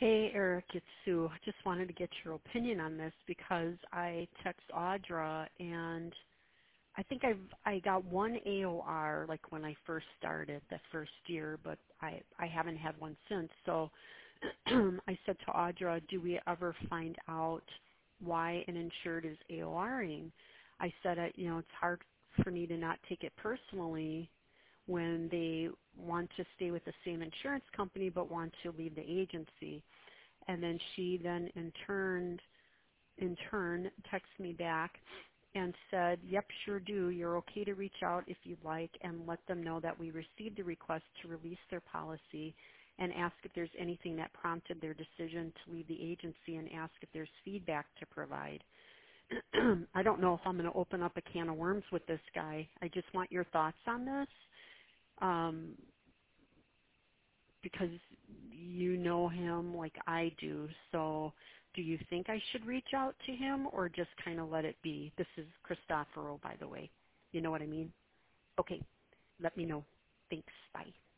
Hey, Eric, it's Sue. Just wanted to get your opinion on this because I text Audra and I got one AOR like when I first started the first year, but I haven't had one since. So I said to Audra, do we ever find out why an insured is AORing? I said, it's hard for me to not take it personally when they want to stay with the same insurance company but want to leave the agency. And then she then in turn texted me back and said, yep, sure do. You're okay to reach out if you'd like and let them know that we received a request to release their policy and ask if there's anything that prompted their decision to leave the agency and ask if there's feedback to provide. I don't know if I'm going to open up a can of worms with this guy. I just want your thoughts on this. Um, because you know him like I do. So do you think I should reach out to him or just kind of let it be? This is Christoforo, by the way. You know what I mean? Okay, let me know. Thanks. Bye.